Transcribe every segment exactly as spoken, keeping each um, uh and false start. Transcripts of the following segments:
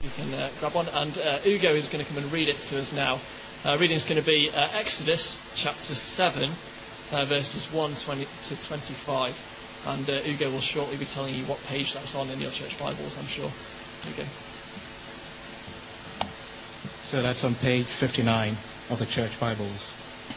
you can uh, grab one. And uh, Ugo is going to come and read it to us now. Uh, reading is going to be uh, Exodus chapter seven, uh, verses one twenty to twenty-five. And uh, Ugo will shortly be telling you what page that's on in your church Bibles, I'm sure. Ugo. So that's on page fifty-nine of the church Bibles.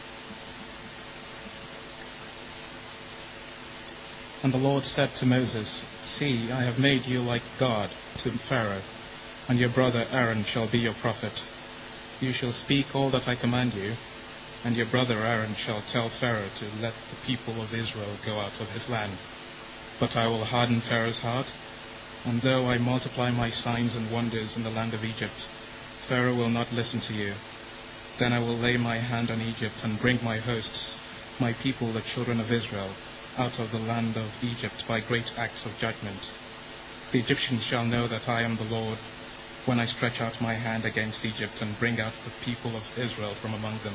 And the Lord said to Moses, See, I have made you like God to Pharaoh, and your brother Aaron shall be your prophet. You shall speak all that I command you, and your brother Aaron shall tell Pharaoh to let the people of Israel go out of his land. But I will harden Pharaoh's heart, and though I multiply my signs and wonders in the land of Egypt, Pharaoh will not listen to you. Then I will lay my hand on Egypt and bring my hosts, my people, the children of Israel, out of the land of Egypt by great acts of judgment. The Egyptians shall know that I am the Lord when I stretch out my hand against Egypt and bring out the people of Israel from among them.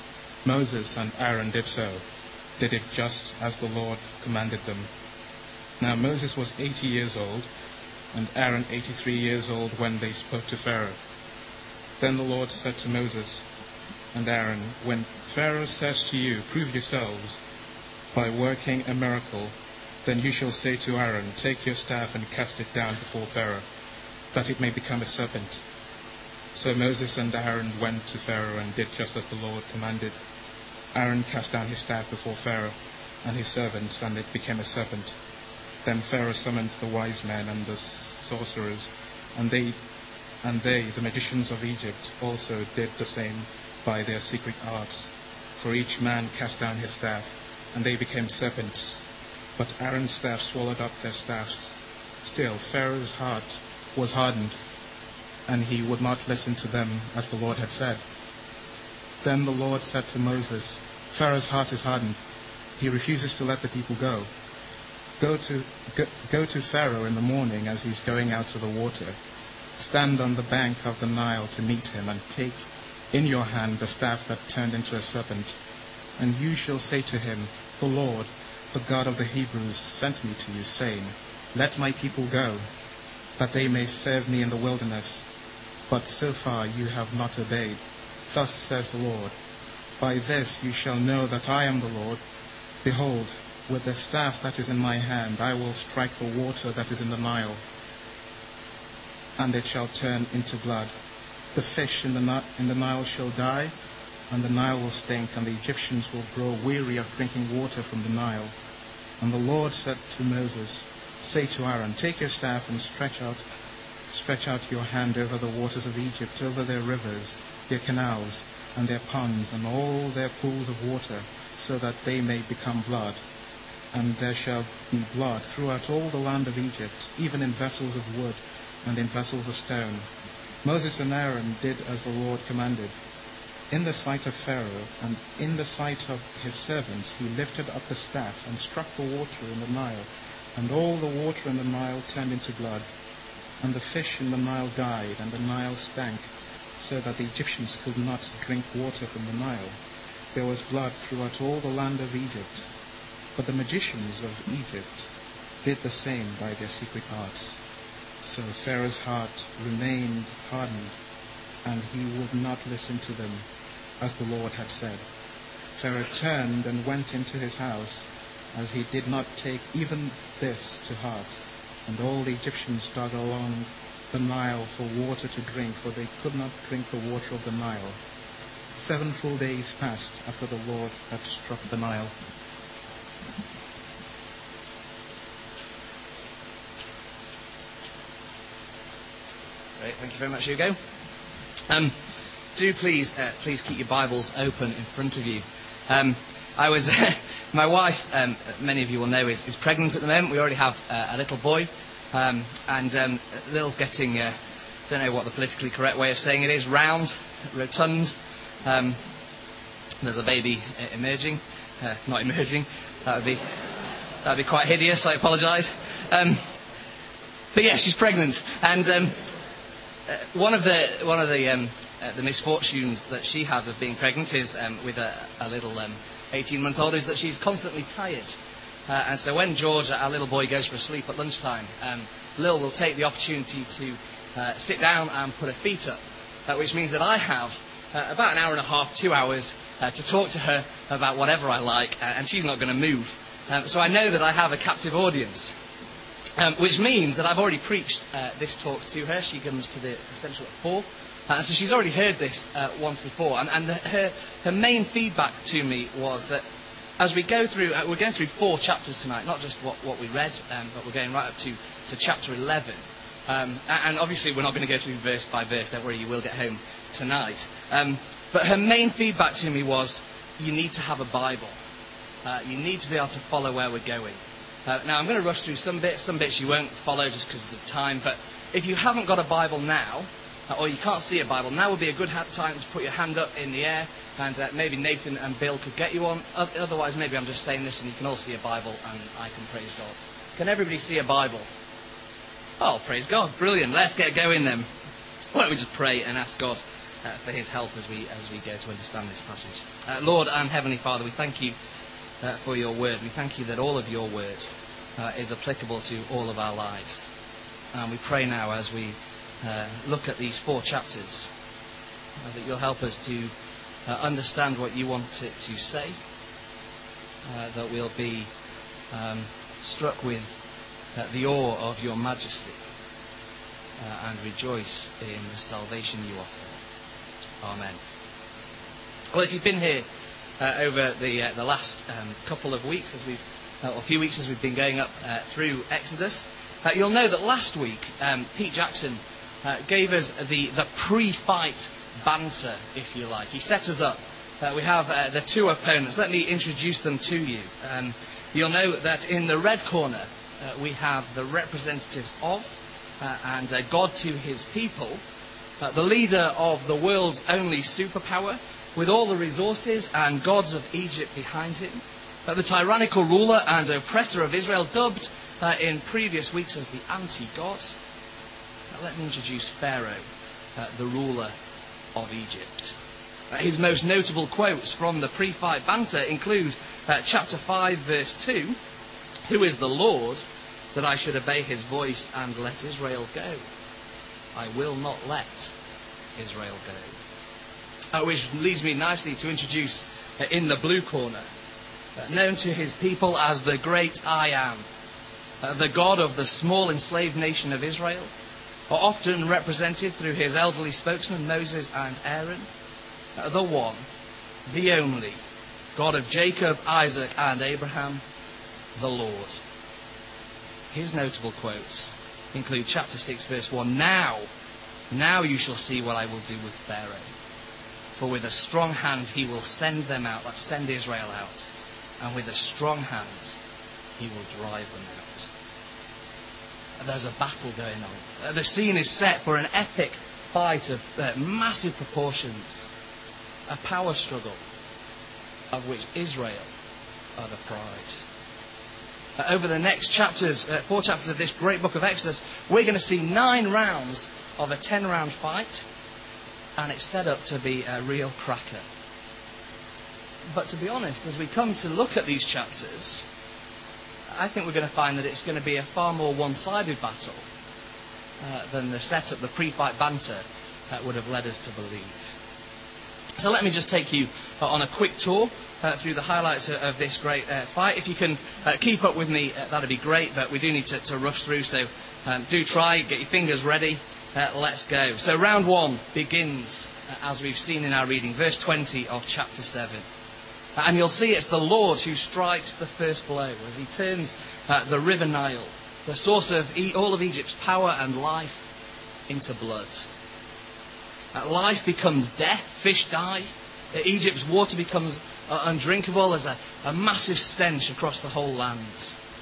Moses and Aaron did so, did it just as the Lord commanded them. Now Moses was eighty years old, and Aaron eighty-three years old when they spoke to Pharaoh. Then the Lord said to Moses and Aaron, When Pharaoh says to you, Prove yourselves by working a miracle, then you shall say to Aaron, Take your staff and cast it down before Pharaoh, that it may become a serpent. So Moses and Aaron went to Pharaoh and did just as the Lord commanded. Aaron cast down his staff before Pharaoh and his servants, and it became a serpent. Then Pharaoh summoned the wise men and the sorcerers, and they, and they, the magicians of Egypt, also did the same by their secret arts. For each man cast down his staff, and they became serpents. But Aaron's staff swallowed up their staffs. Still, Pharaoh's heart was hardened, and he would not listen to them as the Lord had said. Then the Lord said to Moses, Pharaoh's heart is hardened. He refuses to let the people go. Go to, go, go to Pharaoh in the morning as he's going out to the water. Stand on the bank of the Nile to meet him, and take in your hand the staff that turned into a serpent. And you shall say to him, The Lord, the God of the Hebrews, sent me to you, saying, Let my people go, that they may serve me in the wilderness. But so far you have not obeyed. Thus says the Lord, By this you shall know that I am the Lord. Behold, with the staff that is in my hand, I will strike the water that is in the Nile, and it shall turn into blood. The fish in the, in the Nile shall die, and the Nile will stink, and the Egyptians will grow weary of drinking water from the Nile. And the Lord said to Moses, Say to Aaron, Take your staff and stretch out, stretch out your hand over the waters of Egypt, over their rivers, their canals, and their ponds, and all their pools of water, so that they may become blood. And there shall be blood throughout all the land of Egypt, even in vessels of wood and in vessels of stone. Moses and Aaron did as the Lord commanded. In the sight of Pharaoh and in the sight of his servants, he lifted up the staff and struck the water in the Nile, and all the water in the Nile turned into blood. And the fish in the Nile died, and the Nile stank, so that the Egyptians could not drink water from the Nile. There was blood throughout all the land of Egypt. But the magicians of Egypt did the same by their secret arts. So Pharaoh's heart remained hardened, and he would not listen to them, as the Lord had said. Pharaoh turned and went into his house, as he did not take even this to heart. And all the Egyptians dug along the Nile for water to drink, for they could not drink the water of the Nile. Seven full days passed after the Lord had struck the Nile. Great, thank you very much, Hugo. Um, do please, uh, please keep your Bibles open in front of you. Um, I was, my wife, um, many of you will know, is, is pregnant at the moment. We already have uh, a little boy, um, and um, Lil's getting, uh, don't know what the politically correct way of saying it is, round, rotund. Um, there's a baby uh, emerging, uh, not emerging. That would be, that would be quite hideous. I apologise. Um, but yeah, she's pregnant, and um, uh, one of the one of the um, uh, the misfortunes that she has of being pregnant is um, with a, a little um, eighteen-month-old is that she's constantly tired. Uh, and so when George, our little boy, goes for a sleep at lunchtime, um, Lil will take the opportunity to uh, sit down and put her feet up, uh, which means that I have uh, about an hour and a half, two hours uh, to talk to her about whatever I like, uh, and she's not going to move. Um, so I know that I have a captive audience, um, which means that I've already preached uh, this talk to her. She comes to the Essential at four. Uh, so she's already heard this uh, once before, and, and the, her, her main feedback to me was that as we go through, uh, we're going through four chapters tonight, not just what, what we read, um, but we're going right up to, to chapter eleven. Um, and obviously we're not going to go through verse by verse, don't worry, you will get home tonight. Um, but her main feedback to me was, you need to have a Bible. Uh, you need to be able to follow where we're going. Uh, now I'm going to rush through some bits, some bits you won't follow just because of the time, but if you haven't got a Bible now, or you can't see a Bible, now would be a good time to put your hand up in the air, and uh, maybe Nathan and Bill could get you on. Otherwise, maybe I'm just saying this and you can all see a Bible and I can praise God. Can everybody see a Bible? Oh, praise God. Brilliant. Let's get going then. Why don't we just pray and ask God uh, for his help as we as we go to understand this passage. Uh, Lord and Heavenly Father, we thank you uh, for your word. We thank you that all of your word uh, is applicable to all of our lives. And we pray now as we Uh, look at these four chapters, uh, that you'll help us to uh, understand what you want it to say, uh, that we'll be um, struck with uh, the awe of your majesty uh, and rejoice in the salvation you offer. Amen. Well, if you've been here uh, over the uh, the last um, couple of weeks, as we've uh, or a few weeks as we've been going up uh, through Exodus, uh, you'll know that last week um, Pete Jackson Uh, gave us the, the pre-fight banter, if you like. He set us up. Uh, we have uh, the two opponents. Let me introduce them to you. Um, you'll know that in the red corner uh, we have the representatives of uh, and uh, God to his people, uh, the leader of the world's only superpower, with all the resources and gods of Egypt behind him, uh, the tyrannical ruler and oppressor of Israel, dubbed uh, in previous weeks as the anti-God. Let me introduce Pharaoh, uh, the ruler of Egypt. Uh, his most notable quotes from the pre-fight banter include uh, chapter five, verse two, "Who is the Lord that I should obey his voice and let Israel go? I will not let Israel go." Uh, which leads me nicely to introduce uh, in the blue corner, uh, known to his people as the great I Am, uh, the God of the small enslaved nation of Israel, are often represented through his elderly spokesmen, Moses and Aaron, uh, the one, the only, God of Jacob, Isaac and Abraham, the Lord. His notable quotes include chapter six, verse one, "Now, now you shall see what I will do with Pharaoh. For with a strong hand he will send them out," let's send Israel out, "and with a strong hand he will drive them out." There's a battle going on. Uh, the scene is set for an epic fight of uh, massive proportions. A power struggle of which Israel are the prize. Uh, over the next chapters, uh, four chapters of this great book of Exodus, we're going to see nine rounds of a ten-round fight. And it's set up to be a real cracker. But to be honest, as we come to look at these chapters, I think we're going to find that it's going to be a far more one-sided battle uh, than the setup, the pre-fight banter uh, would have led us to believe. So let me just take you uh, on a quick tour uh, through the highlights of, of this great uh, fight. If you can uh, keep up with me, uh, that'd be great, but we do need to, to rush through, so um, do try, get your fingers ready, uh, let's go. So round one begins, uh, as we've seen in our reading, verse twenty of chapter seven. And you'll see it's the Lord who strikes the first blow as he turns uh, the river Nile, the source of e- all of Egypt's power and life, into blood. Uh, life becomes death, fish die, uh, Egypt's water becomes uh, undrinkable as a, a massive stench across the whole land.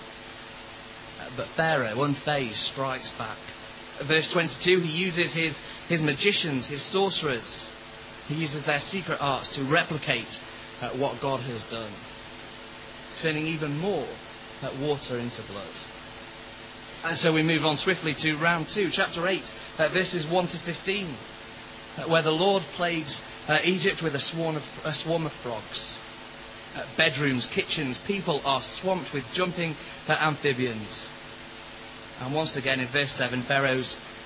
Uh, but Pharaoh, unfazed, strikes back. Uh, verse twenty-two, he uses his, his magicians, his sorcerers, he uses their secret arts to replicate Uh, what God has done, turning even more uh, water into blood. And so we move on swiftly to round two, chapter eight, uh, verses one to fifteen, uh, where the Lord plagues uh, Egypt with a swarm of, a swarm of frogs. Uh, bedrooms, kitchens, people are swamped with jumping uh, amphibians. And once again in verse seven, Pharaoh's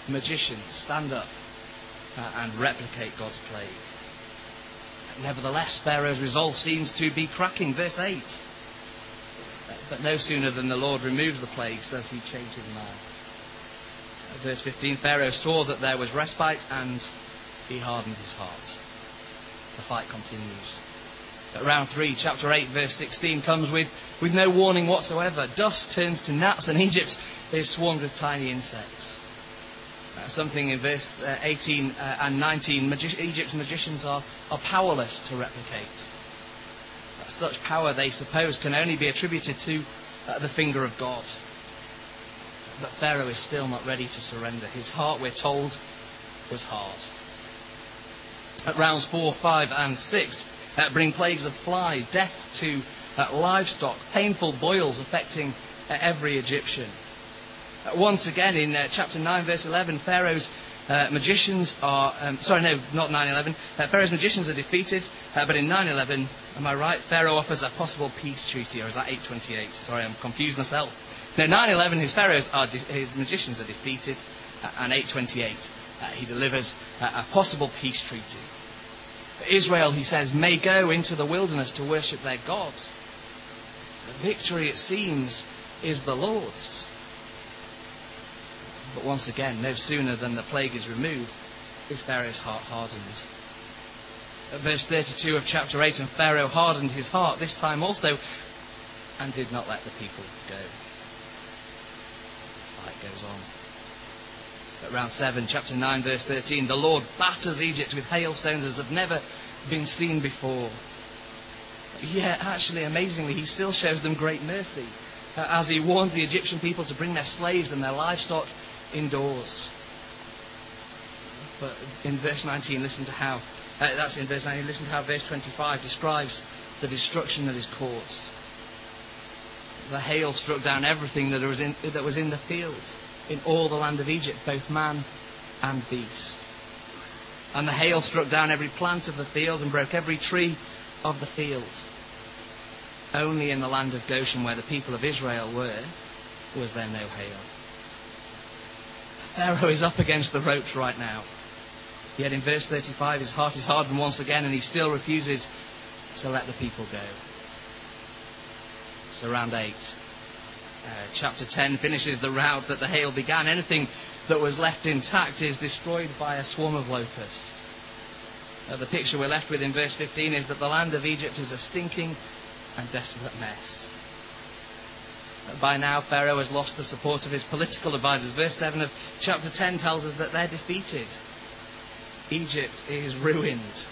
magicians stand up uh, and replicate God's plague. Nevertheless, Pharaoh's resolve seems to be cracking. Verse eight. But no sooner than the Lord removes the plagues does he change his mind. Verse fifteen, Pharaoh saw that there was respite and he hardened his heart. The fight continues. At round three, chapter eight, verse sixteen comes with, with no warning whatsoever. Dust turns to gnats and Egypt is swarmed with tiny insects. Uh, something in verse uh, eighteen uh, and nineteen, magi- Egypt's magicians are, are powerless to replicate. Uh, such power, they suppose, can only be attributed to uh, the finger of God. But Pharaoh is still not ready to surrender. His heart, we're told, was hard. At rounds four, five and six, uh, bring plagues of flies, death to uh, livestock, painful boils affecting uh, every Egyptian. Uh, once again, in uh, chapter nine, verse eleven, Pharaoh's uh, magicians are... Um, sorry, no, not nine eleven. Uh, Pharaoh's magicians are defeated, uh, but in nine eleven, am I right? Pharaoh offers a possible peace treaty, or is that eight twenty-eight? Sorry, I'm confused myself. No, nine eleven, his pharaohs are de- his magicians are defeated, uh, and eight twenty-eight, uh, he delivers uh, a possible peace treaty. Israel, he says, may go into the wilderness to worship their God. The victory, it seems, is the Lord's. But once again, no sooner than the plague is removed, is Pharaoh's heart hardened. At verse thirty-two of chapter eight, and Pharaoh hardened his heart this time also, and did not let the people go. It goes on. At round seven, chapter nine, verse thirteen, the Lord batters Egypt with hailstones as have never been seen before. Yet, actually, amazingly, he still shows them great mercy uh, as he warns the Egyptian people to bring their slaves and their livestock indoors. But in verse nineteen, listen to how uh, that's in verse nineteen. Listen to how verse twenty-five describes the destruction that is caused. The hail struck down everything that was in, that was in the field, in all the land of Egypt, both man and beast. And the hail struck down every plant of the field and broke every tree of the field. Only in the land of Goshen, where the people of Israel were, was there no hail. Pharaoh is up against the ropes right now. Yet in verse thirty-five, his heart is hardened once again, and he still refuses to let the people go. So round eight. Uh, chapter ten finishes the rout that the hail began. Anything that was left intact is destroyed by a swarm of locusts. Uh, the picture we're left with in verse fifteen is that the land of Egypt is a stinking and desolate mess. Uh, by now, Pharaoh has lost the support of his political advisors. Verse seven of chapter ten tells us that they're defeated. Egypt is ruined.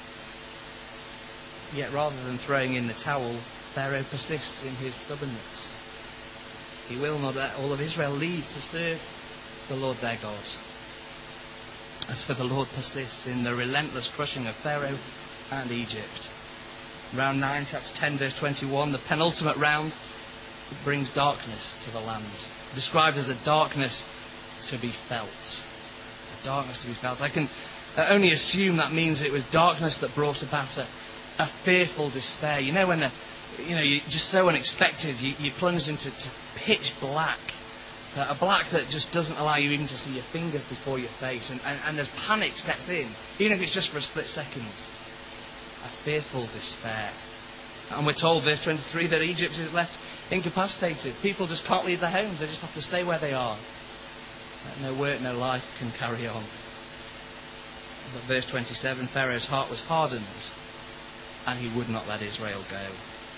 Yet rather than throwing in the towel, Pharaoh persists in his stubbornness. He will not let all of Israel leave to serve the Lord their God. As for the Lord persists in the relentless crushing of Pharaoh and Egypt. Round nine, chapter ten, verse twenty-one, the penultimate round, brings darkness to the land. Described as a darkness to be felt. A darkness to be felt. I can only assume that means it was darkness that brought about a, a fearful despair. You know when the You know, you just so unexpected, you, you plunge into to pitch black. Uh, a black that just doesn't allow you even to see your fingers before your face. And, and, and as panic sets in, even if it's just for a split second, a fearful despair. And we're told, verse twenty-three, that Egypt is left incapacitated. People just can't leave their homes. They just have to stay where they are. Uh, no work, no life can carry on. But verse twenty-seven, Pharaoh's heart was hardened, and he would not let Israel go.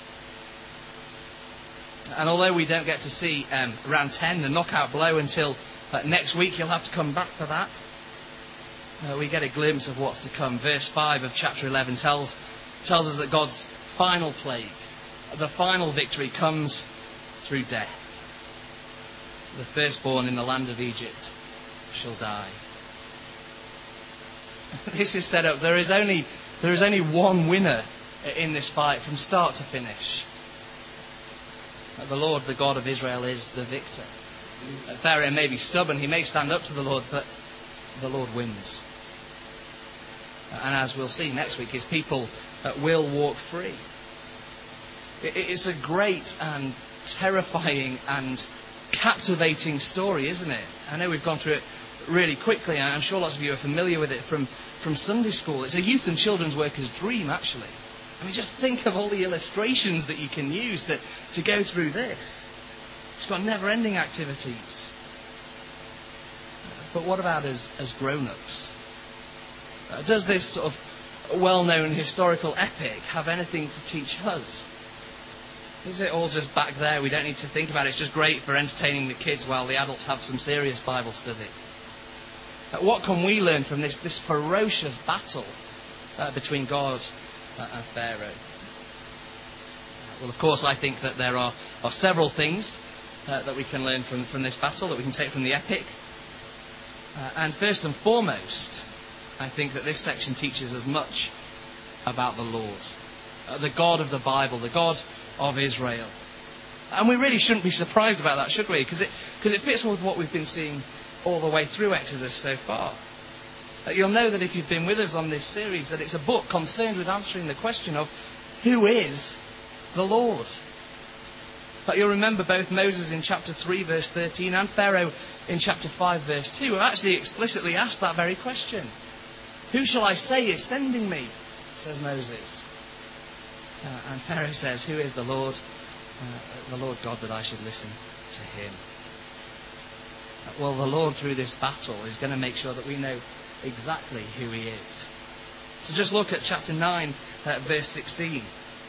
And although we don't get to see um, round ten, the knockout blow, until uh, next week, you'll have to come back for that. Uh, we get a glimpse of what's to come. Verse five of chapter eleven tells, tells us that God's final plague, the final victory, comes through death. The firstborn in the land of Egypt shall die. This is set up. There is only, there is only one winner in this fight from start to finish. The Lord, the God of Israel, is the victor. Pharaoh may be stubborn, he may stand up to the Lord, but the Lord wins. And as we'll see next week, his people will walk free. It's a great and terrifying and captivating story, isn't it? I know we've gone through it really quickly. I'm sure lots of you are familiar with it from, from Sunday school. It's a youth and children's worker's dream, actually. I mean, just think of all the illustrations that you can use to, to go through this. It's got never-ending activities. But what about as, as grown-ups? Uh, does this sort of well-known historical epic have anything to teach us? Is it all just back there? We don't need to think about it. It's just great for entertaining the kids while the adults have some serious Bible study. Uh, what can we learn from this, this ferocious battle uh, between God uh, and Pharaoh? Uh, well, of course, I think that there are, are several things uh, that we can learn from, from this battle, that we can take from the epic. Uh, and first and foremost, I think that this section teaches us much about the Lord, uh, the God of the Bible, the God of Israel. And we really shouldn't be surprised about that, should we? Because it, because it fits with what we've been seeing all the way through Exodus so far. Uh, you'll know that if you've been with us on this series, that it's a book concerned with answering the question of who is the Lord? But you'll remember both Moses in chapter three verse thirteen and Pharaoh in chapter five verse two have actually explicitly asked that very question. Who shall I say is sending me? Says Moses. Uh, and Pharaoh says, who is the Lord? Uh, the Lord God, that I should listen to him. Uh, well, the Lord through this battle is going to make sure that we know exactly who he is. So just look at chapter nine uh, verse sixteen.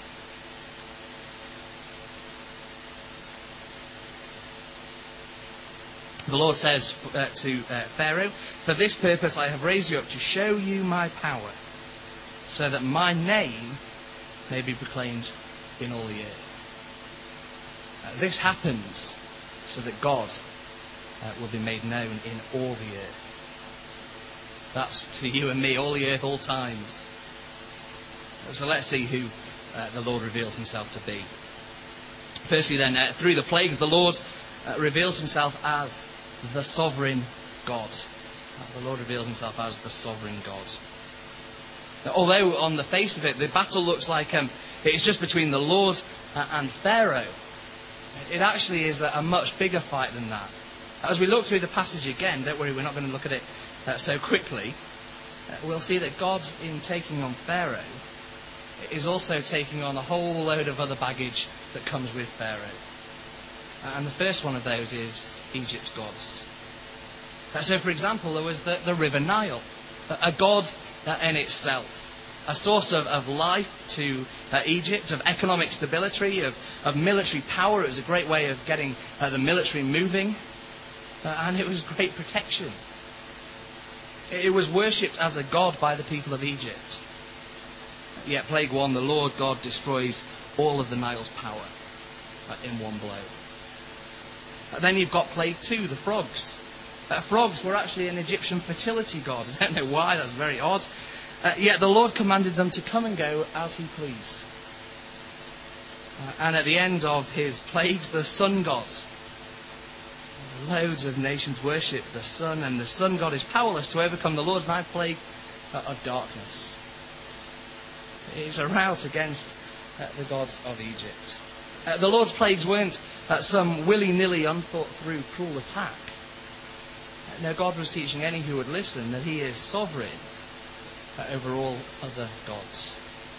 The Lord says uh, to uh, Pharaoh, for this purpose I have raised you up to show you my power, so that my name may be proclaimed in all the earth. Uh, this happens so that God uh, will be made known in all the earth. That's to you and me, all the earth, all times. So let's see who uh, the Lord reveals himself to be. Firstly then, uh, through the plagues, the Lord uh, reveals himself as the sovereign God. The Lord reveals himself as the sovereign God. Now, although on the face of it, the battle looks like um, it's just between the Lord and Pharaoh, it actually is a, a much bigger fight than that. As we look through the passage again, don't worry, we're not going to look at it uh, so quickly, uh, we'll see that God, in taking on Pharaoh, is also taking on a whole load of other baggage that comes with Pharaoh. And the first one of those is Egypt's gods. So, for example, there was the, the River Nile, a god in itself, a source of, of life to uh, Egypt, of economic stability, of, of military power. It was a great way of getting uh, the military moving, uh, and it was great protection. It was worshipped as a god by the people of Egypt. Yet, plague one, the Lord God destroys all of the Nile's power uh, in one blow. And then you've got plague two, the frogs. Uh, frogs were actually an Egyptian fertility god. I don't know why, that's very odd. Uh, yet the Lord commanded them to come and go as he pleased. Uh, and at the end of his plagues, the sun god. Loads of nations worship the sun, and the sun god is powerless to overcome the Lord's ninth plague uh, of darkness. It's a rout against uh, the gods of Egypt. Uh, the Lord's plagues weren't uh, some willy-nilly, unthought-through, cruel attack. Uh, no, God was teaching any who would listen that he is sovereign uh, over all other gods.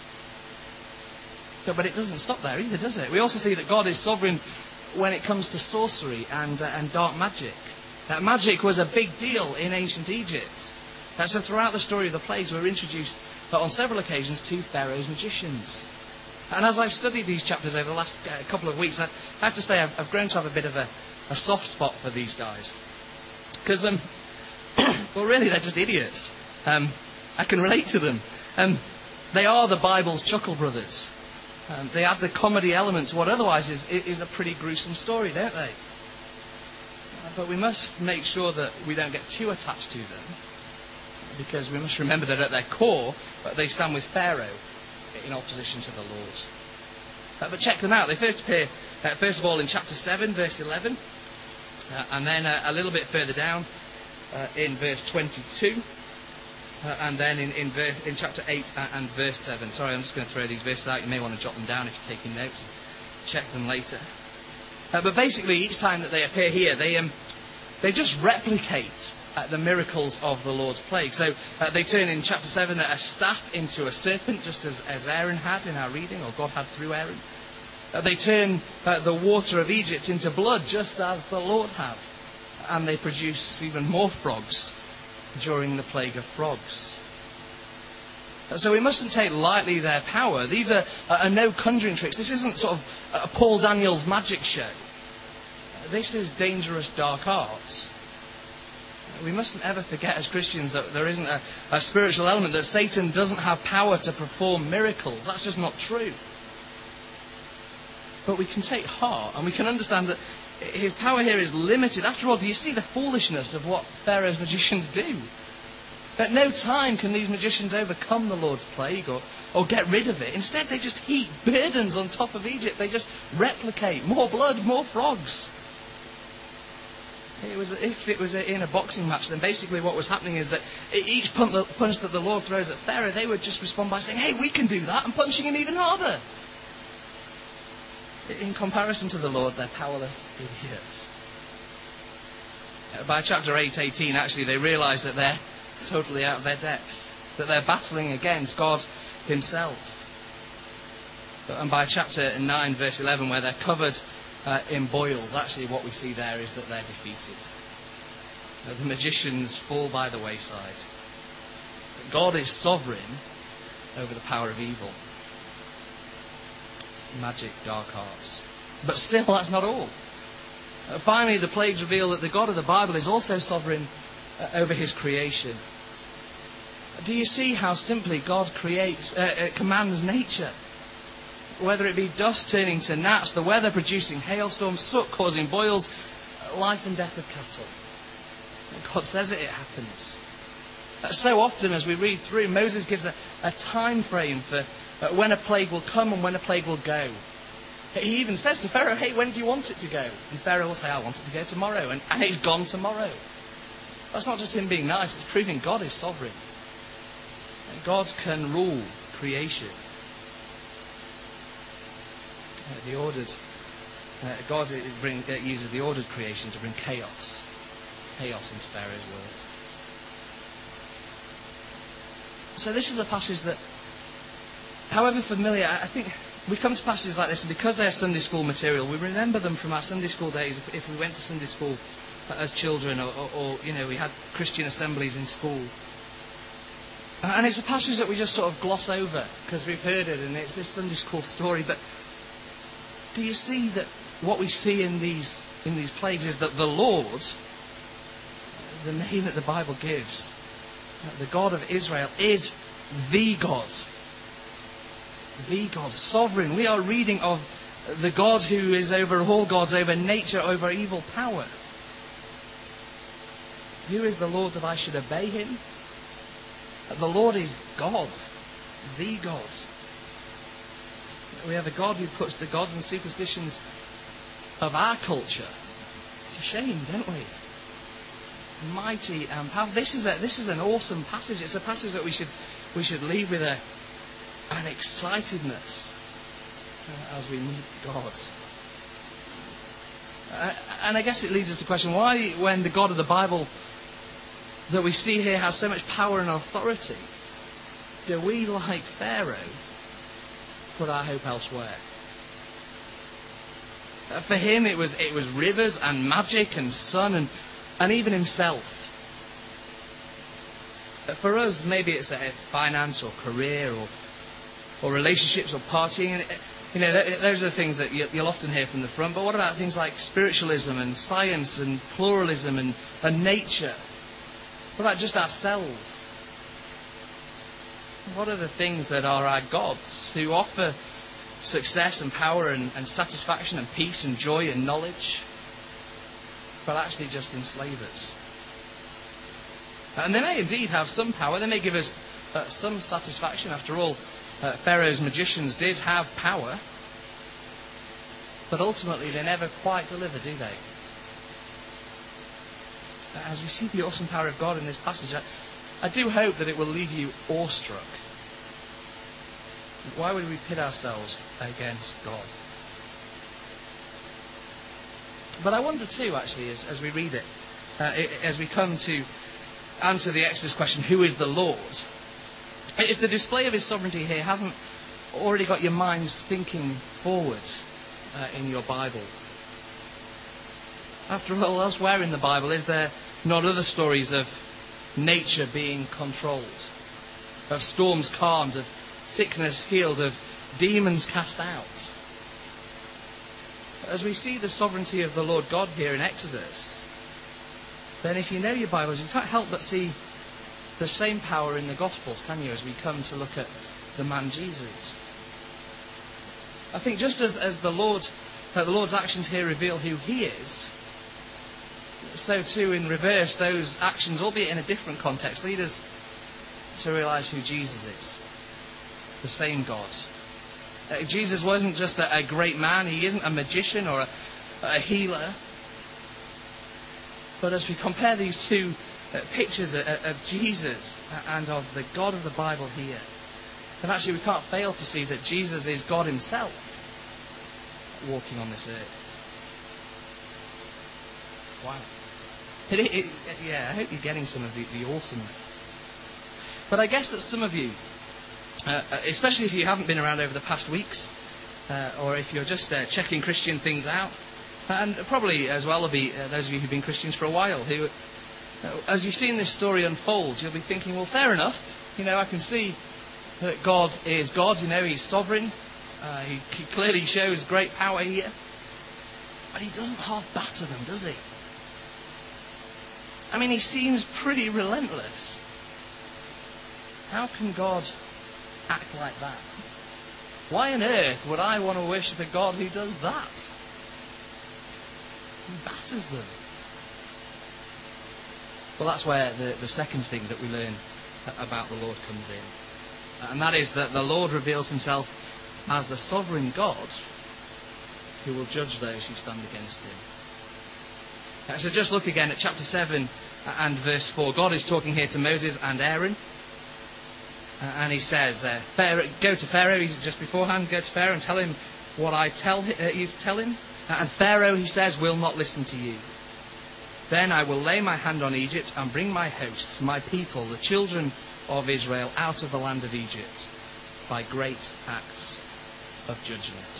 No, but it doesn't stop there either, does it? We also see that God is sovereign when it comes to sorcery and, uh, and dark magic. That magic was a big deal in ancient Egypt. Uh, so throughout the story of the plagues, we're introduced uh, on several occasions to Pharaoh's magicians. And as I've studied these chapters over the last uh, couple of weeks, I have to say I've, I've grown to have a bit of a, a soft spot for these guys. Because, um, well, really, they're just idiots. Um, I can relate to them. Um, they are the Bible's Chuckle Brothers. Um, they add the comedy element to what otherwise is, is a pretty gruesome story, don't they? Uh, but we must make sure that we don't get too attached to them. Because we must remember that at their core, they stand with Pharaoh in opposition to the Lord. Uh, but check them out. They first appear, uh, first of all, in chapter seven, verse eleven. Uh, and then uh, a little bit further down uh, in verse twenty-two. Uh, and then in, in, verse, in chapter eight and, and verse seven. Sorry, I'm just going to throw these verses out. You may want to jot them down if you're taking notes. Check them later. Uh, but basically, each time that they appear here, they, um, they just replicate uh, the miracles of the Lord's plague. So uh, they turn in chapter seven a staff into a serpent, just as, as Aaron had in our reading, or God had through Aaron. Uh, they turn uh, the water of Egypt into blood, just as the Lord had. And they produce even more frogs during the plague of frogs. Uh, so we mustn't take lightly their power. These are, are no conjuring tricks. This isn't sort of uh, Paul Daniels' magic show. Uh, this is dangerous dark arts. We mustn't ever forget as Christians that there isn't a, a spiritual element, that Satan doesn't have power to perform miracles. That's just not true. But we can take heart and we can understand that his power here is limited. After all, do you see the foolishness of what Pharaoh's magicians do? At no time can these magicians overcome the Lord's plague or, or get rid of it. Instead, they just heap burdens on top of Egypt. They just replicate more blood, more frogs. It was, if it was in a boxing match, then basically what was happening is that each punch that the Lord throws at Pharaoh, they would just respond by saying, hey, we can do that, and punching him even harder. In comparison to the Lord, they're powerless idiots. By chapter eight eighteen, actually, they realise that they're totally out of their depth, that they're battling against God himself. And by chapter nine, verse eleven, where they're covered uh, in boils, actually what we see there is that they're defeated. That the magicians fall by the wayside. That God is sovereign over the power of evil. Magic, dark arts. But still, that's not all. Uh, finally, the plagues reveal that the God of the Bible is also sovereign uh, over his creation. Do you see how simply God creates, uh, uh, commands nature? Whether it be dust turning to gnats, the weather producing hailstorms, soot causing boils, uh, life and death of cattle. God says it, it happens. Uh, so often as we read through, Moses gives a, a time frame for uh, when a plague will come and when a plague will go. He even says to Pharaoh, hey, when do you want it to go? And Pharaoh will say, I want it to go tomorrow. And, and it's gone tomorrow. That's not just him being nice, it's proving God is sovereign. And God can rule creation. Uh, the ordered, uh, God bring, uh, uses the ordered creation to bring chaos. Chaos into Pharaoh's world. So this is a passage that, however familiar, I think we come to passages like this, and because they're Sunday school material, we remember them from our Sunday school days. If, if we went to Sunday school as children, or, or, or you know, we had Christian assemblies in school. And it's a passage that we just sort of gloss over because we've heard it, and it's this Sunday school story. But do you see that what we see in these in these plagues is that the Lord, the name that the Bible gives, the God of Israel, is the God. The God, sovereign. We are reading of the God who is over all gods, over nature, over evil power. Who is the Lord that I should obey him? The Lord is God, the God. We have a God who puts the gods and superstitions of our culture to shame, don't we? Mighty and powerful. This is a, this is an awesome passage. It's a passage that we should we should leave with a an excitedness uh, as we meet God. Uh, and I guess it leads us to the question, why, when the God of the Bible that we see here has so much power and authority, do we, like Pharaoh, put our hope elsewhere? Uh, for him it was it was rivers and magic and sun and, and even himself. Uh, for us, maybe it's uh, finance or career or or relationships or partying. And, you know, those are the things that you'll often hear from the front. But what about things like spiritualism and science and pluralism and, and nature? What about just ourselves? What are the things that are our gods who offer success and power and, and satisfaction and peace and joy and knowledge, but actually just enslave us? And they may indeed have some power. They may give us uh, some satisfaction. After all, Uh, Pharaoh's magicians did have power, but ultimately they never quite deliver, do they? As we see the awesome power of God in this passage, I, I do hope that it will leave you awestruck. Why would we pit ourselves against God? But I wonder too, actually, as, as we read it, uh, as we come to answer the Exodus question, who is the Lord? If the display of his sovereignty here hasn't already got your minds thinking forward uh, in your Bibles. After all, elsewhere in the Bible, is there not other stories of nature being controlled, of storms calmed, of sickness healed, of demons cast out? As we see the sovereignty of the Lord God here in Exodus, then if you know your Bibles, you can't help but see the same power in the Gospels, can you, as we come to look at the man Jesus? I think just as, as the Lord, uh, the Lord's actions here reveal who he is, so too in reverse, those actions, albeit in a different context, lead us to realise who Jesus is. The same God. Uh, Jesus wasn't just a, a great man, he isn't a magician or a, a healer. But as we compare these two uh, pictures of, of Jesus and of the God of the Bible here, then actually we can't fail to see that Jesus is God himself walking on this earth. Wow. It, it, it, yeah, I hope you're getting some of the, the awesomeness. But I guess that some of you, uh, especially if you haven't been around over the past weeks, uh, or if you're just uh, checking Christian things out, and probably as well will be uh, those of you who've been Christians for a while, who, uh, as you've seen this story unfold, you'll be thinking, well, fair enough. You know, I can see that God is God. You know, he's sovereign. Uh, he, he clearly shows great power here. But he doesn't half batter them, does he? I mean, he seems pretty relentless. How can God act like that? Why on earth would I want to worship a God who does that? He batters them. Well, that's where the, the second thing that we learn about the Lord comes in. And that is that the Lord reveals himself as the sovereign God who will judge those who stand against him. Uh, so just look again at chapter seven and verse four. God is talking here to Moses and Aaron. Uh, and he says, uh, Pharaoh, go to Pharaoh, he's just beforehand, go to Pharaoh and tell him what I tell uh, you to tell him. Uh, and Pharaoh, he says, will not listen to you. Then I will lay my hand on Egypt and bring my hosts, my people, the children of Israel, out of the land of Egypt by great acts of judgment.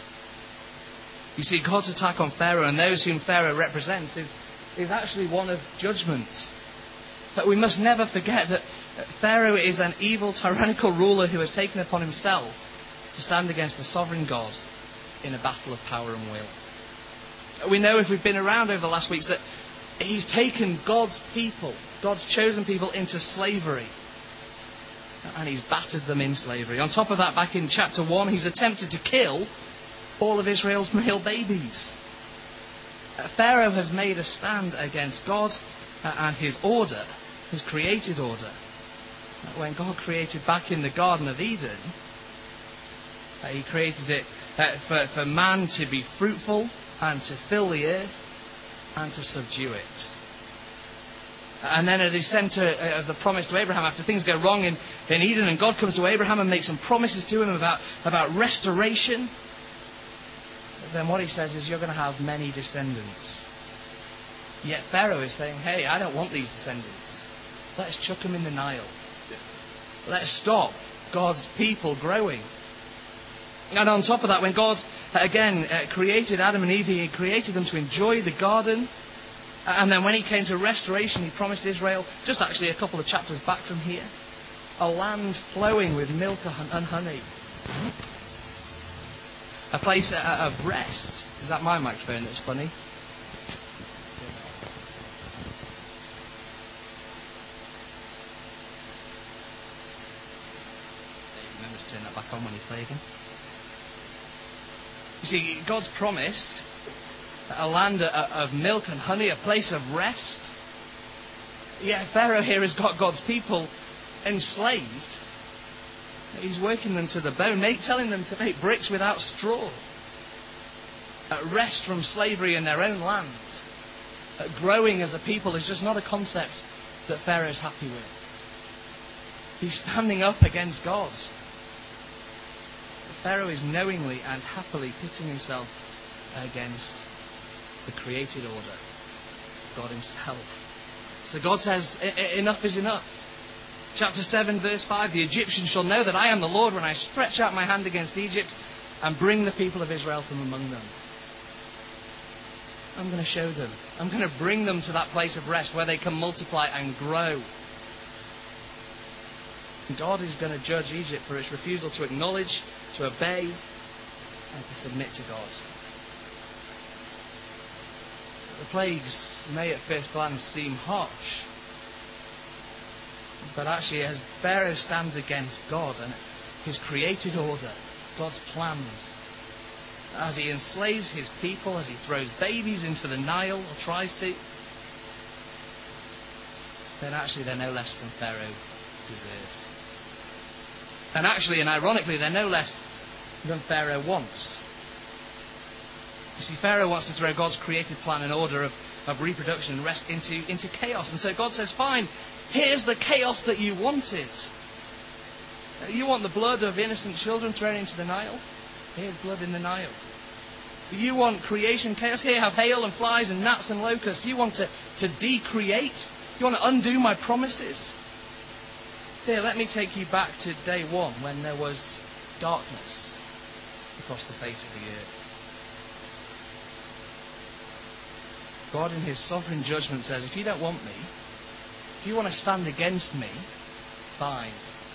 You see, God's attack on Pharaoh and those whom Pharaoh represents is, is actually one of judgment. But we must never forget that Pharaoh is an evil, tyrannical ruler who has taken upon himself to stand against the sovereign God in a battle of power and will. We know, if we've been around over the last weeks, that he's taken God's people, God's chosen people, into slavery. And he's battered them in slavery. On top of that, back in chapter one, he's attempted to kill all of Israel's male babies. Pharaoh has made a stand against God and his order, his created order. When God created back in the Garden of Eden, he created it for, for man to be fruitful and to fill the earth and to subdue it. And then at the centre of the promise to Abraham, after things go wrong in, in Eden, and God comes to Abraham and makes some promises to him about, about restoration, then what he says is, you're going to have many descendants. Yet Pharaoh is saying, hey, I don't want these descendants. Let's chuck them in the Nile. Let's stop God's people growing. And on top of that, when God, again, uh, created Adam and Eve, he created them to enjoy the garden. And then when he came to restoration, he promised Israel, just actually a couple of chapters back from here, a land flowing with milk and honey. A place of rest. Is that my microphone that's funny? Remember to turn that back on when you play again. You see, God's promised a land of milk and honey, a place of rest. Yet Pharaoh here has got God's people enslaved. He's working them to the bone, make, telling them to make bricks without straw. Uh, rest from slavery in their own land. Uh, growing as a people is just not a concept that Pharaoh's happy with. He's standing up against God. Pharaoh is knowingly and happily pitting himself against the created order. God himself. So God says, enough is enough. Chapter seven, verse five, the Egyptians shall know that I am the Lord when I stretch out my hand against Egypt and bring the people of Israel from among them. I'm going to show them. I'm going to bring them to that place of rest where they can multiply and grow. God is going to judge Egypt for its refusal to acknowledge, to obey, and to submit to God. The plagues may at first glance seem harsh, but actually as Pharaoh stands against God and his created order, God's plans, as he enslaves his people, as he throws babies into the Nile, or tries to, then actually they're no less than Pharaoh deserved. And actually, and ironically, they're no less than Pharaoh wants. You see, Pharaoh wants to throw God's created plan and order of, of reproduction and rest into, into chaos. And so God says, fine, here's the chaos that you wanted. You want the blood of innocent children thrown into the Nile? Here's blood in the Nile. You want creation chaos? Here, have hail and flies and gnats and locusts. You want to, to decreate? You want to undo my promises? Here, let me take you back to day one when there was darkness across the face of the earth. God in his sovereign judgment says, if you don't want me, if you want to stand against me, fine.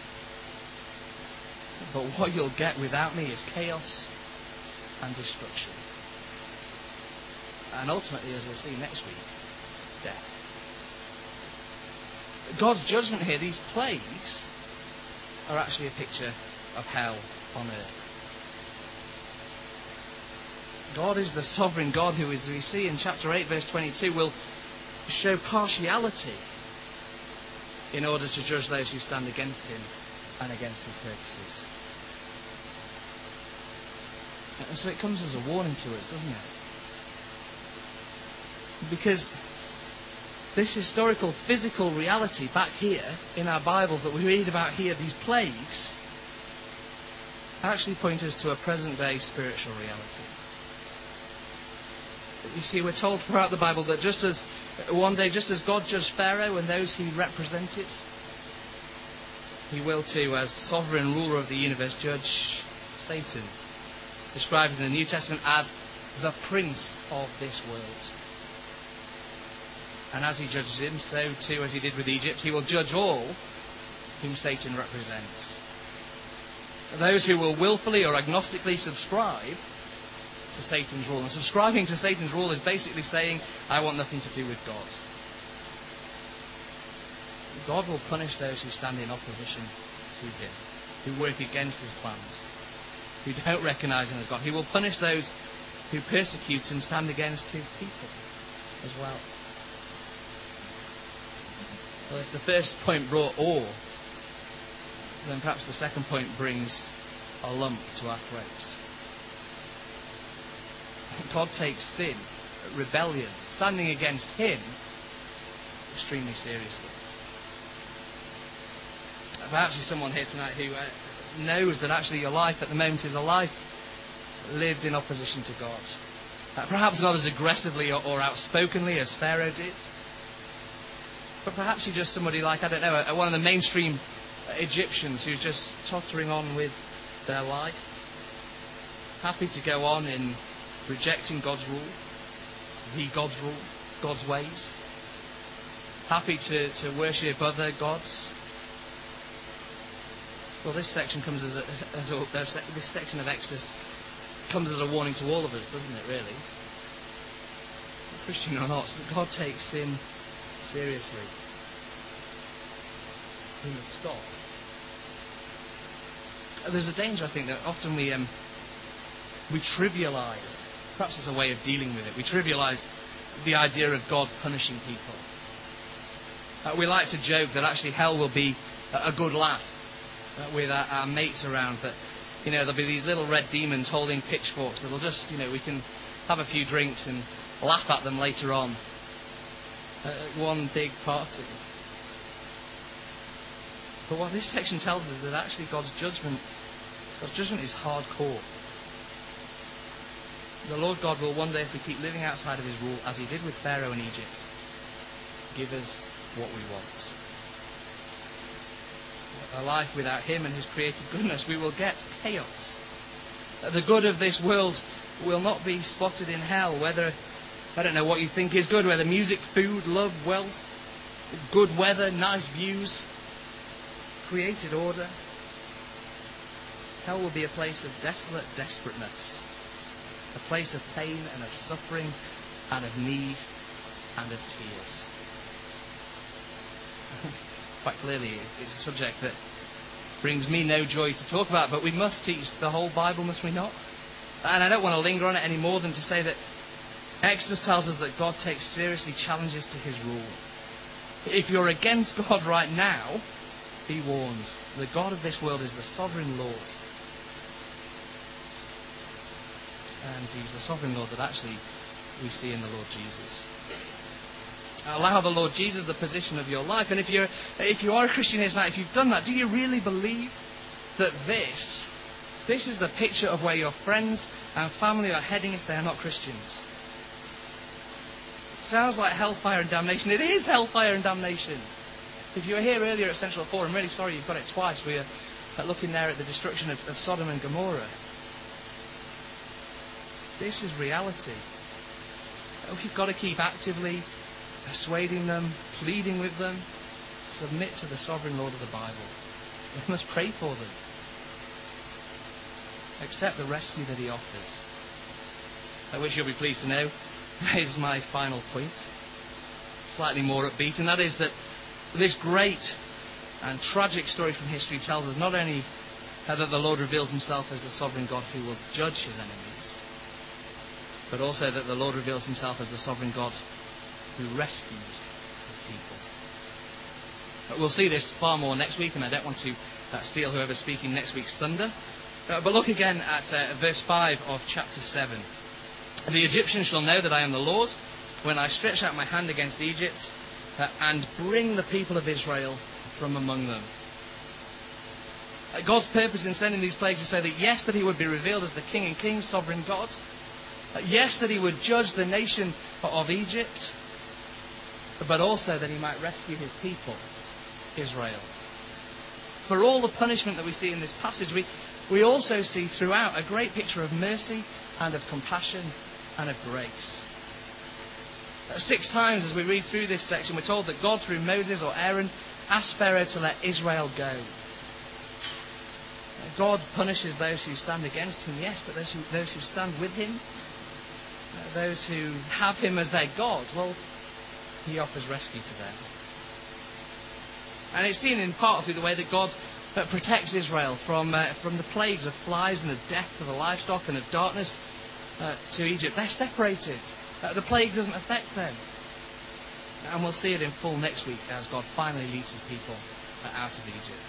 But what you'll get without me is chaos and destruction. And ultimately, as we'll see next week, death. God's judgment here, these plagues, are actually a picture of hell on earth. God is the sovereign God who, as we see in chapter eight, verse twenty-two, will show partiality in order to judge those who stand against him and against his purposes. And so it comes as a warning to us, doesn't it? Because this historical, physical reality back here in our Bibles that we read about here, these plagues, actually point us to a present-day spiritual reality. You see, we're told throughout the Bible that just as one day, just as God judged Pharaoh and those he represented, he will too, as sovereign ruler of the universe, judge Satan, described in the New Testament as the prince of this world. And as he judges him, so too, as he did with Egypt, he will judge all whom Satan represents. Those who will willfully or agnostically subscribe to Satan's rule. And subscribing to Satan's rule is basically saying, I want nothing to do with God. God will punish those who stand in opposition to him, who work against his plans, who don't recognise him as God. He will punish those who persecute and stand against his people as well. Well, if the first point brought awe, then perhaps the second point brings a lump to our throats. God takes sin, rebellion, standing against him, extremely seriously. Perhaps there's someone here tonight who uh, knows that actually your life at the moment is a life lived in opposition to God. Uh, perhaps not as aggressively or, or outspokenly as Pharaoh did. But perhaps you're just somebody like, I don't know, one of the mainstream Egyptians who's just tottering on with their life. Happy to go on in rejecting God's rule, the God's rule, God's ways. Happy to, to worship other gods. Well, this section comes as a, as a this section of Exodus comes as a warning to all of us, doesn't it? Really, Christian or not, that God takes sin seriously. We must stop. There's a danger, I think, that often we um, we trivialise. Perhaps as a way of dealing with it, we trivialise the idea of God punishing people. Uh, we like to joke that actually hell will be a, a good laugh uh, with our, our mates around. That, you know, there'll be these little red demons holding pitchforks that'll just, you know, we can have a few drinks and laugh at them later on at one big party. But what this section tells us is that actually God's judgment, God's judgment is hardcore. The Lord God will one day, if we keep living outside of his rule, as he did with Pharaoh in Egypt, give us what we want. A life without him and his created goodness, we will get chaos. The good of this world will not be spotted in hell, whether, I don't know what you think is good, whether music, food, love, wealth, good weather, nice views, created order. Hell will be a place of desolate desperateness, a place of pain and of suffering and of need and of tears. Quite clearly, it's a subject that brings me no joy to talk about, but we must teach the whole Bible, must we not? And I don't want to linger on it any more than to say that Exodus tells us that God takes seriously challenges to his rule. If you're against God right now, be warned. The God of this world is the sovereign Lord. And he's the sovereign Lord that actually we see in the Lord Jesus. Allow the Lord Jesus the position of your life. And if you're if you are a Christian here tonight, if you've done that, do you really believe that this this is the picture of where your friends and family are heading if they are not Christians? Sounds like hellfire and damnation. It is hellfire and damnation. If you were here earlier at Central Four, I'm really sorry you've got it twice. We are looking there at the destruction of, of Sodom and Gomorrah. This is reality. We've got to keep actively persuading them, pleading with them, submit to the sovereign Lord of the Bible. We must pray for them. Accept the rescue that he offers. Which you'll be pleased to know is my final point. Slightly more upbeat, and that is that this great and tragic story from history tells us not only that the Lord reveals himself as the sovereign God who will judge his enemies, but also that the Lord reveals himself as the sovereign God who rescues his people. But we'll see this far more next week, and I don't want to uh, steal whoever's speaking next week's thunder. Uh, but look again at uh, verse five of chapter seven. The Egyptians shall know that I am the Lord when I stretch out my hand against Egypt uh, and bring the people of Israel from among them. Uh, God's purpose in sending these plagues is so that, yes, that he would be revealed as the King and King, sovereign God. Uh, yes, that he would judge the nation of Egypt, but also that he might rescue his people, Israel. For all the punishment that we see in this passage, we, we also see throughout a great picture of mercy and of compassion and of grace. Uh, six times as we read through this section, we're told that God, through Moses or Aaron, asked Pharaoh to let Israel go. Uh, God punishes those who stand against him, yes, but those who, those who stand with him, uh, those who have him as their God, well, he offers rescue to them. And it's seen in part through the way that God uh, protects Israel from uh, from the plagues of flies and of death to the livestock and of darkness uh, to Egypt. They're separated. Uh, the plague doesn't affect them. And we'll see it in full next week as God finally leads his people uh, out of Egypt.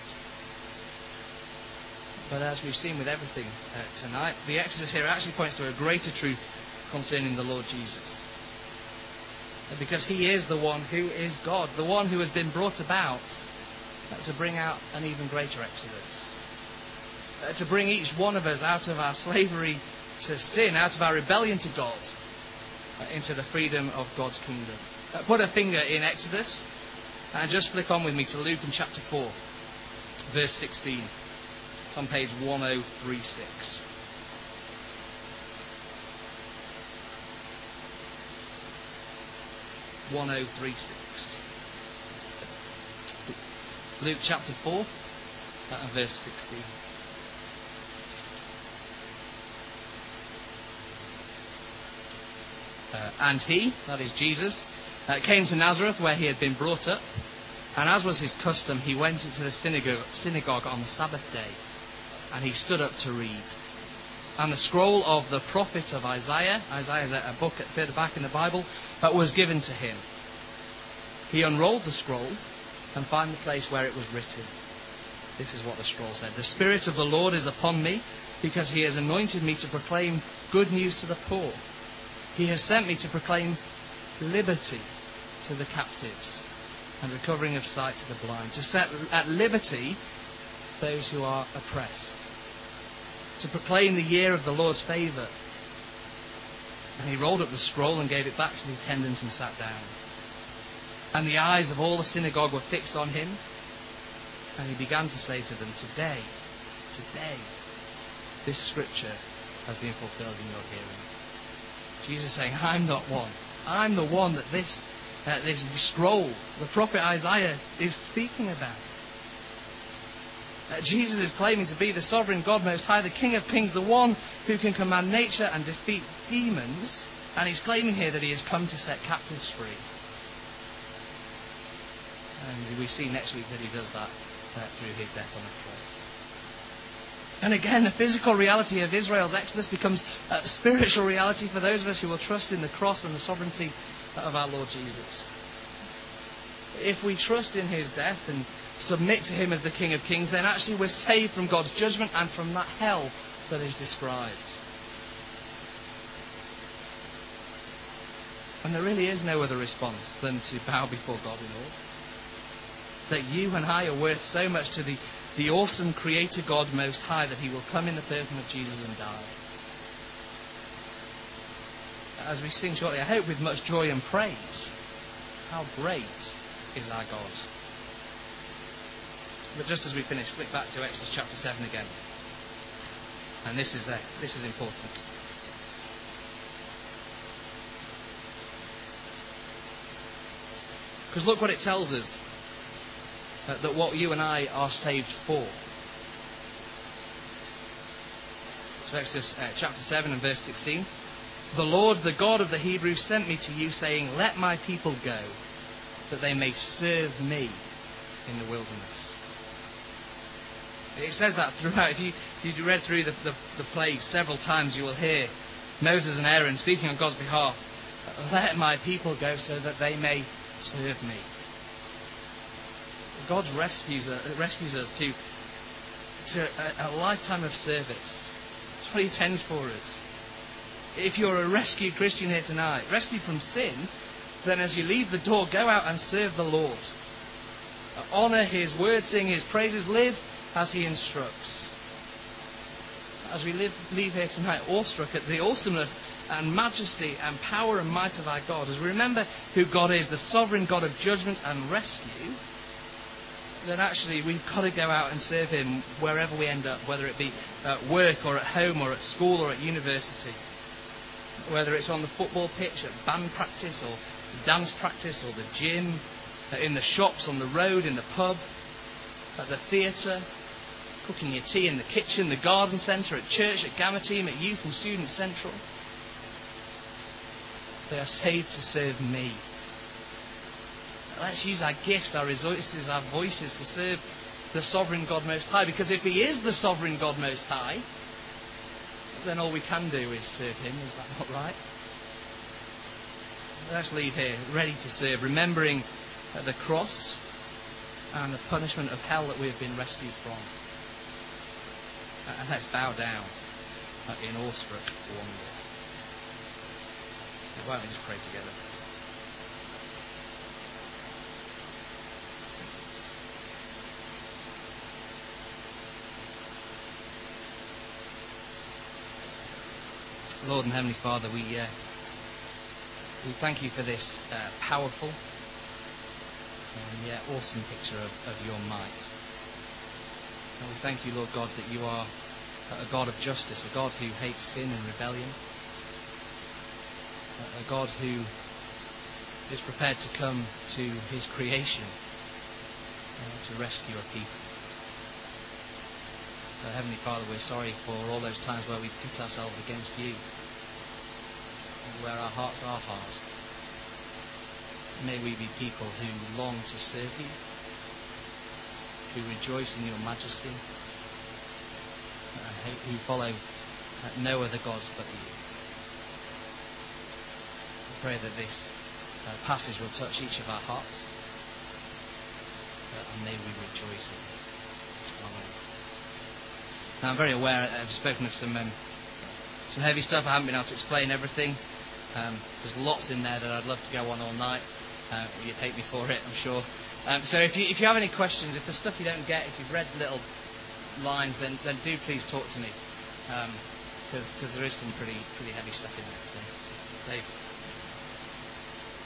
But as we've seen with everything uh, tonight, the Exodus here actually points to a greater truth concerning the Lord Jesus. Because he is the one who is God, the one who has been brought about uh, to bring out an even greater Exodus. Uh, to bring each one of us out of our slavery to sin, out of our rebellion to God, uh, into the freedom of God's kingdom. Uh, put a finger in Exodus and just flick on with me to Luke in chapter four, verse sixteen. It's on page one oh three six. one oh three six. Luke chapter four, uh, verse sixteen. Uh, and he, that is Jesus, uh, came to Nazareth where he had been brought up, and as was his custom, he went into the synagogue, synagogue on the Sabbath day, and he stood up to read. And the scroll of the prophet of Isaiah, Isaiah is a book at further back in the Bible, that was given to him. He unrolled the scroll and found the place where it was written. This is what the scroll said. The Spirit of the Lord is upon me, because he has anointed me to proclaim good news to the poor. He has sent me to proclaim liberty to the captives and recovering of sight to the blind, to set at liberty those who are oppressed, to proclaim the year of the Lord's favour. And he rolled up the scroll and gave it back to the attendant and sat down. And the eyes of all the synagogue were fixed on him. And he began to say to them, Today, today, this scripture has been fulfilled in your hearing. Jesus is saying, I'm not one. I'm the one that this, uh, this scroll, the prophet Isaiah, is speaking about. Uh, Jesus is claiming to be the sovereign God Most High, the King of Kings, the one who can command nature and defeat demons. And he's claiming here that he has come to set captives free. And we see next week that he does that uh, through his death on the cross. And again, the physical reality of Israel's exodus becomes a spiritual reality for those of us who will trust in the cross and the sovereignty of our Lord Jesus. If we trust in his death and submit to him as the King of Kings, then actually we're saved from God's judgment and from that hell that is described. And there really is no other response than to bow before God in awe. That you and I are worth so much to the, the awesome Creator God Most High that he will come in the person of Jesus and die. As we sing shortly, I hope with much joy and praise, how great is our God. But just as we finish, flick back to Exodus chapter seven again. And this is, uh, this is important. Because look what it tells us. Uh, that what you and I are saved for. So Exodus uh, chapter seven and verse sixteen. The Lord, the God of the Hebrews, sent me to you, saying, Let my people go, that they may serve me in the wilderness. It says that throughout. If you, if you read through the, the, the plagues several times, you will hear Moses and Aaron speaking on God's behalf. Let my people go so that they may serve me. God rescues us, rescues us to, to a, a lifetime of service. That's what he intends for us. If you're a rescued Christian here tonight, rescued from sin, then as you leave the door, go out and serve the Lord. Honour his word, sing his praises, live as he instructs. As we live, leave here tonight, awestruck at the awesomeness and majesty and power and might of our God, as we remember who God is, the sovereign God of judgment and rescue, then actually we've got to go out and serve him wherever we end up, whether it be at work or at home or at school or at university. Whether it's on the football pitch, at band practice or dance practice or the gym, in the shops, on the road, in the pub, at the theatre, cooking your tea in the kitchen, the garden centre, at church, at Gamma Team, at Youth and Student Central. They are saved to serve me. Let's use our gifts, our resources, our voices to serve the sovereign God Most High. Because if he is the sovereign God Most High, then all we can do is serve him. Is that not right? Let's leave here, ready to serve, remembering the cross and the punishment of hell that we have been rescued from. And let's bow down in awestruck wonder. Now, why don't we just pray together? Lord and Heavenly Father, we uh, we thank you for this uh, powerful and yet awesome picture of, of your might. And we thank you, Lord God, that you are a God of justice, a God who hates sin and rebellion, a God who is prepared to come to his creation uh, to rescue a people. So, Heavenly Father, we're sorry for all those times where we pit ourselves against you, where our hearts are hard. May we be people who long to serve you, who rejoice in your majesty, and who follow no other gods but you. I pray that this uh, passage will touch each of our hearts, uh, and may we rejoice in it. Amen. Now, I'm very aware I've spoken of some um, some heavy stuff. I haven't been able to explain everything. Um, there's lots in there that I'd love to go on all night. Uh, you'd hate me for it, I'm sure. Um, so if you if you have any questions, if there's stuff you don't get, if you've read little lines, then, then do please talk to me, because um, there is some pretty pretty heavy stuff in there. So, Dave.